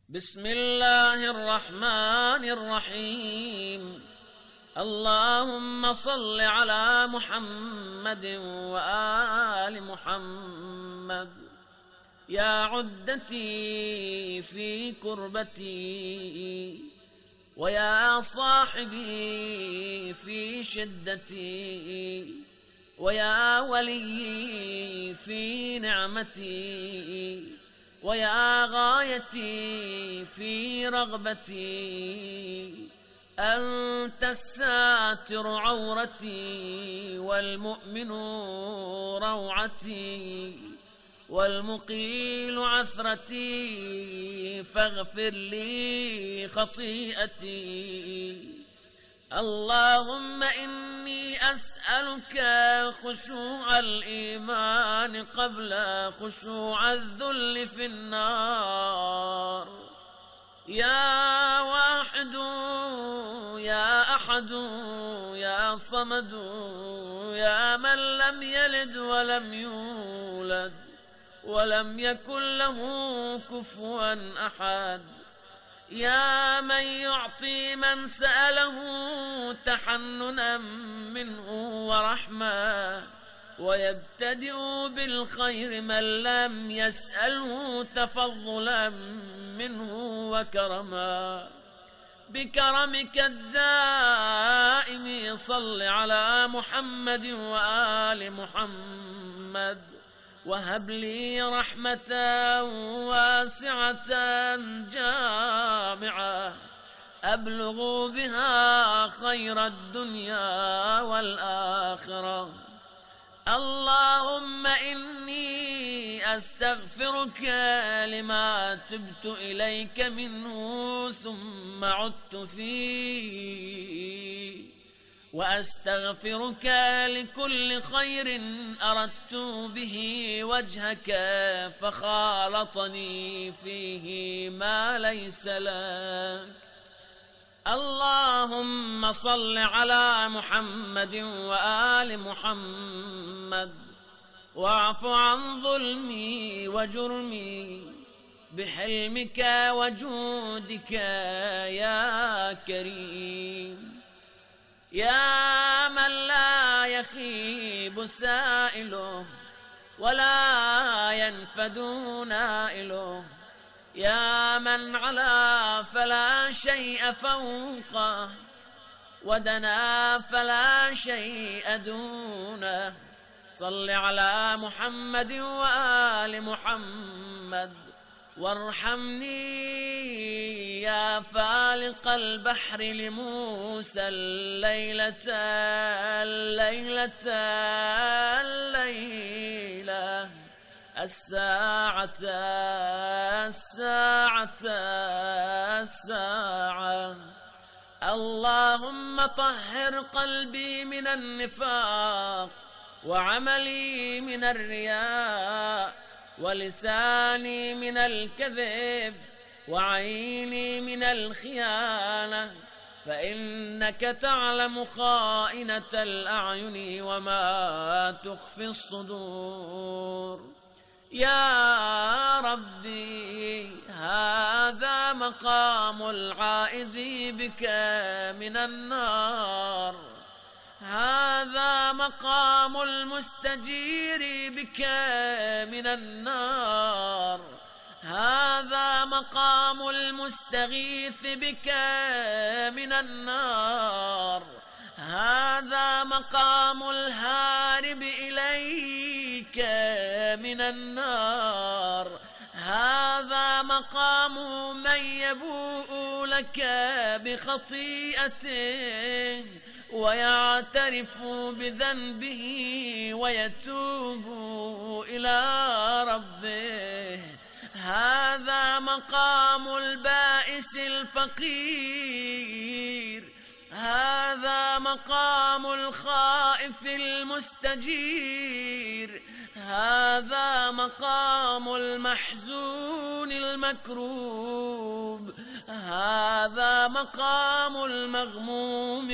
بسم الله الرحمن الرحيم. اللهم صل على محمد وآل محمد. يا عدتي في كربتي، ويا صاحبي في شدتي، ويا ولي في نعمتي، ويا غايتي في رغبتي. أنت الساتر عورتي، والمؤمن روعتي، والمقيل عثرتي، فاغفر لي خطيئتي. اللهم إني أسألك خشوع الإيمان قبل خشوع الذل في النار. يا واحد يا أحد يا صمد، يا من لم يلد ولم يولد ولم يكن له كفوا أحد. يا من يعطي من سأله تحننا منه ورحمة، ويبتدئ بالخير من لم يسأله تفضلا منه وكرما. بكرمك الدائم صل على محمد وآل محمد، وهب لي رحمة واسعة جامعة أبلغ بها خير الدنيا والآخرة. اللهم إني أستغفرك لما تبت إليك منه ثم عدت فيه، وأستغفرك لكل خير أردت به وجهك فخالطني فيه ما ليس لك. اللهم صل على محمد وآل محمد، واعف عن ظلمي وجرمي بحلمك وجودك يا كريم. يا من لا يخيب سائله ولا ينفد نائله، يا من علا فلا شيء فوقه، ودنا فلا شيء دونه. صل على محمد وآل محمد، وارحمني يا فالق البحر لموسى الليلة الساعة اللهم طهر قلبي من النفاق، وعملي من الرياء، ولساني من الكذب، وعيني من الخيانة، فإنك تعلم خائنة الأعين وما تخفي الصدور. يا ربي، هذا مقام العائذ بك من النار، هذا مقام المستجير بك من النار، هذا مقام المستغيث بك من النار، هذا مقام الهارب إليك من النار، هذا مقام من يبوء لك بخطيئته ويعترف بذنبه ويتوب إلى ربه، هذا مقام البائس الفقير، هذا مقام الخائف المستجير، هذا مقام المحزون المكروب، هذا مقام المغموم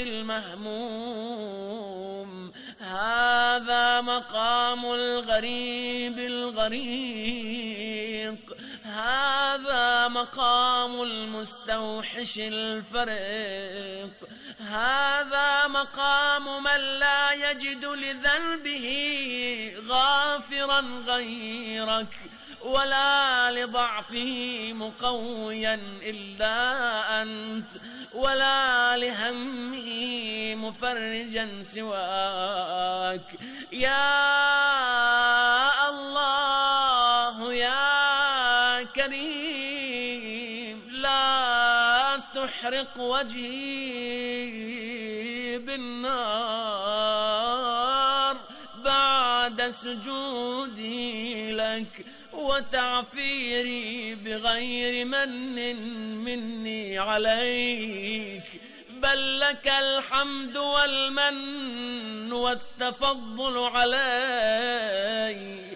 المهموم، هذا مقام الغريب الغريق، هذا مقام المستوحش الفرق، هذا مقام من لا يجد لذنبه غافرا غيرك، ولا لضعفه مقويا إلا أنت، ولا لهمه مفرجا سواك. يا الله يا كريم، لا تحرق وجهي بالنار بعد سجودي لك وتعفيري بغير من مني عليك، بل لك الحمد والمن والتفضل علي.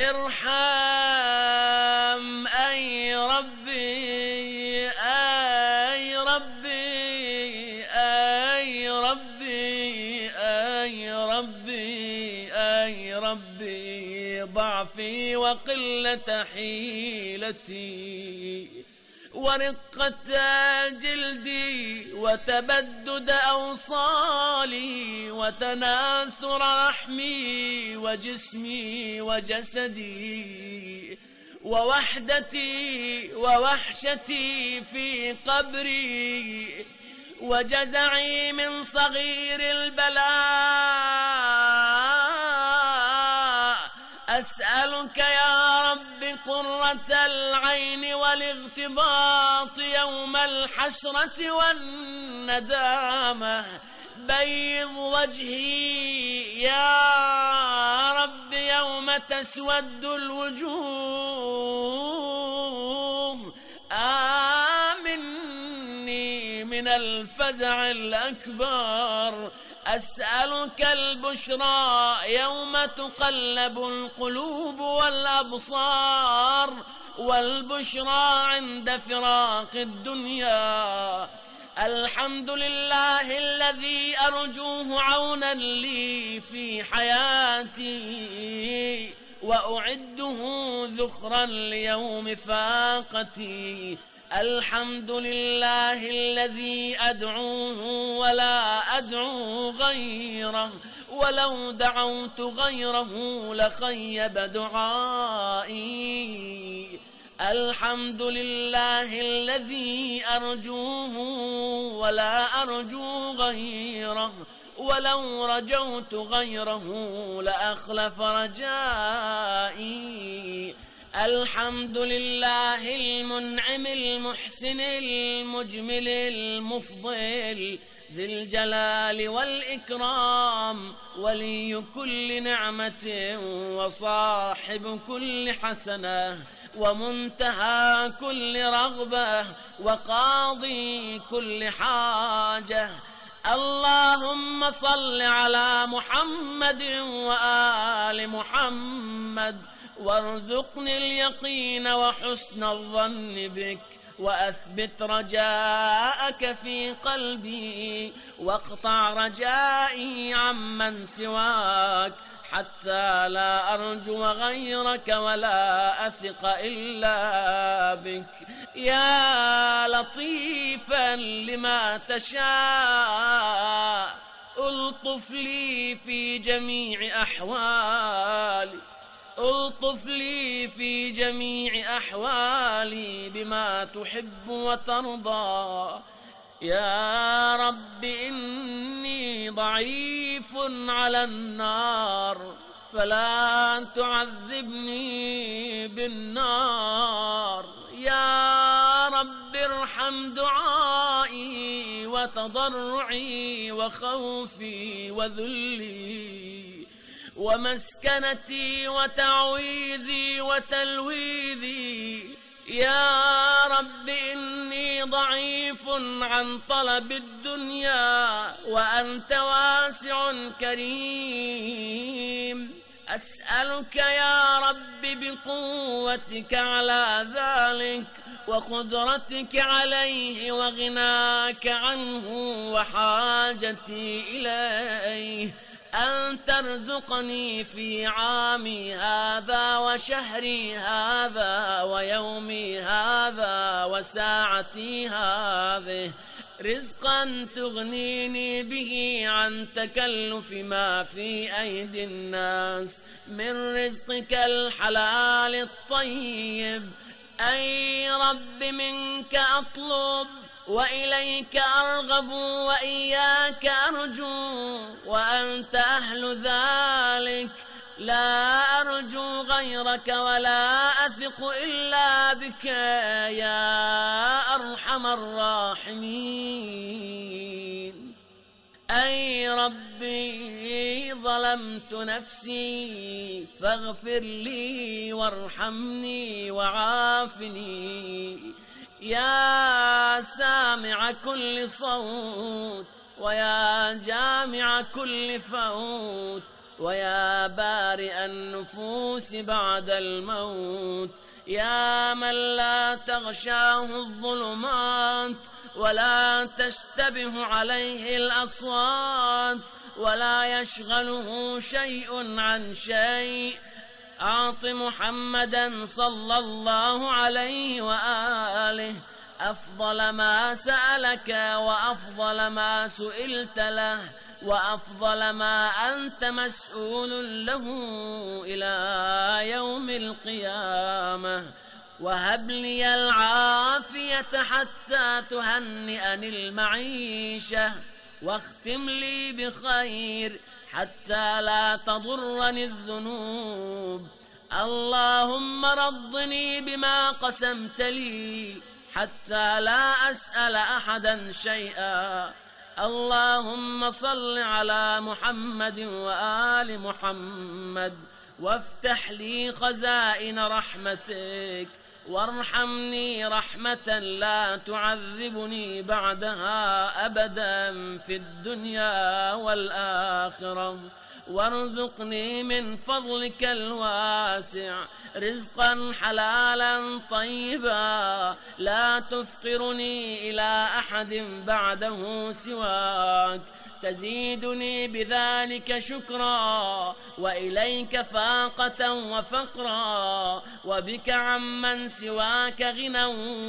ارحم أي ربي أي ربي أي ربي أي ربي أي ربي، ضعفي وقلة حيلتي ورقة جلدي وتبدد أوصالي وتناثر رحمي وجسمي وجسدي ووحدتي ووحشتي في قبري وجدعي من صغير البلاء. أسألك يا رب قرة العين والاغتباط يوم الحسرة والندامة. بيض وجهي يا رب يوم تسود الوجوه. آمني من الفزع الأكبر. أسألك البشرى يوم تقلب القلوب والأبصار، والبشرى عند فراق الدنيا. الحمد لله الذي أرجوه عونا لي في حياتي وأعده ذخرا ليوم فاقتي. الحمد لله الذي أدعوه ولا أدعو غيره، ولو دعوت غيره لخيب دعائي. الحمد لله الذي أرجوه ولا أرجو غيره، ولو رجوت غيره لأخلف رجائي. الحمد لله المنعم المحسن المجمل المفضل ذي الجلال والإكرام، ولي كل نعمة وصاحب كل حسنة ومنتهى كل رغبة وقاضي كل حاجة. اللهم صل على محمد وآل محمد، وارزقني اليقين وحسن الظن بك، وأثبت رجاءك في قلبي، واقطع رجائي عمن سواك، حتى لا أرجو غيرك ولا أثق إلا بك. يا لطيفا لما تشاء، ألطف لي في جميع أحوالي، ألطف لي في جميع أحوالي بما تحب وترضى. يا رب إني ضعيف على النار، فلا تعذبني بالنار. يا رب ارحم دعائي وتضرعي وخوفي وذلي ومسكنتي وتعويذي وتلويذي. يا رب إني ضعيف عن طلب الدنيا، وأنت واسع كريم. أسألك يا رب بقوتك على ذلك وقدرتك عليه وغناك عنه وحاجتي إليه، أن ترزقني في عامي هذا وشهري هذا ويومي هذا وساعتي هذه رزقا تغنيني به عن تكلف ما في أيدي الناس من رزقك الحلال الطيب. أي رب منك أطلب وإليك أرغب وإياك أرجو وأنت أهل ذلك. لا أرجو غيرك ولا أثق إلا بك يا أرحم الراحمين. أي ربي ظلمت نفسي فاغفر لي وارحمني وعافني. يا سامع كل صوت ويا جامع كل فوت ويا بارئ النفوس بعد الموت. يا من لا تغشاه الظلمات ولا تشتبه عليه الأصوات ولا يشغله شيء عن شيء. أعط محمدا صلى الله عليه وآله أفضل ما سألك وأفضل ما سئلت له وأفضل ما أنت مسؤول له إلى يوم القيامة. وهب لي العافية حتى تهنئني المعيشة واختم لي بخير حتى لا تضرني الذنوب. اللهم رضني بما قسمت لي حتى لا أسأل أحدا شيئا. اللهم صل على محمد وآل محمد وافتح لي خزائن رحمتك وارحمني رحمة لا تعذبني بعدها أبدا في الدنيا والآخرة. وارزقني من فضلك الواسع رزقا حلالا طيبا لا تفقرني إلى أحد بعده سواك. تزيدني بذلك شكرا وإليك فاقة وفقرا وبك عمن سواك غنى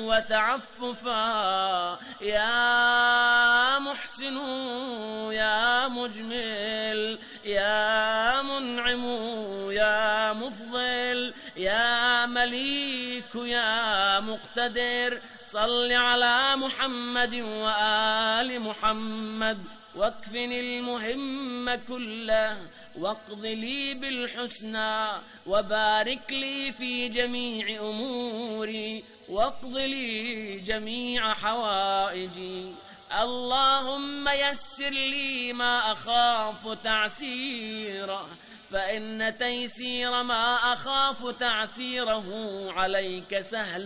وتعففا. يا محسن يا مجمل يا منعم يا مفضل يا مليك يا مقتدر صل على محمد وآل محمد واكفني المهم كله واقض لي بالحسنى وبارك لي في جميع أموري واقض لي جميع حوائجي. اللهم يسر لي ما أخاف تعسيره فإن تيسير ما أخاف تعسيره عليك سهل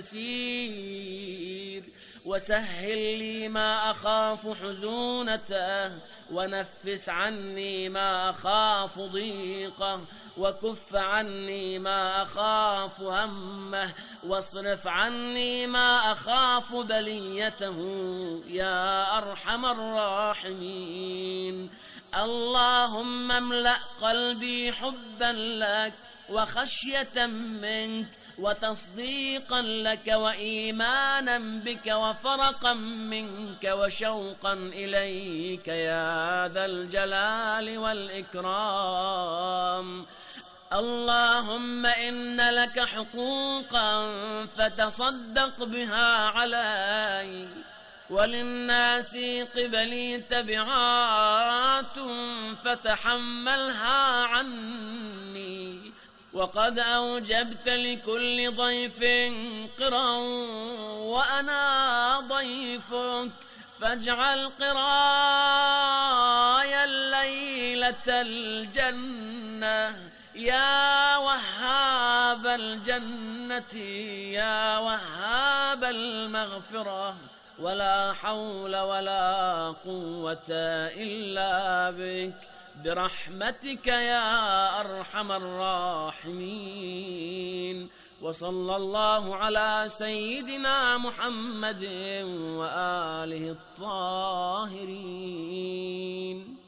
يسير. وسهل لي ما أخاف حزونته ونفس عني ما أخاف ضيقه وكف عني ما أخاف همه واصرف عني ما أخاف بليته يا أرحم الراحمين. اللهم املأ قلبي حبا لك وخشية منك وتصديقا لك وإيمانا بك وفرقا منك وشوقا إليك يا ذا الجلال والإكرام. اللهم إن لك حقوقا فتصدق بها علي وللناس قبلي تبعات فتحملها عني. وقد أوجبت لكل ضيف قرا وأنا ضيفك فاجعل قراي الليلة الجنة يا وهاب الجنة يا وهاب المغفرة. ولا حول ولا قوة إلا بك برحمتك يا أرحم الراحمين. وصلى الله على سيدنا محمد وآله الطاهرين.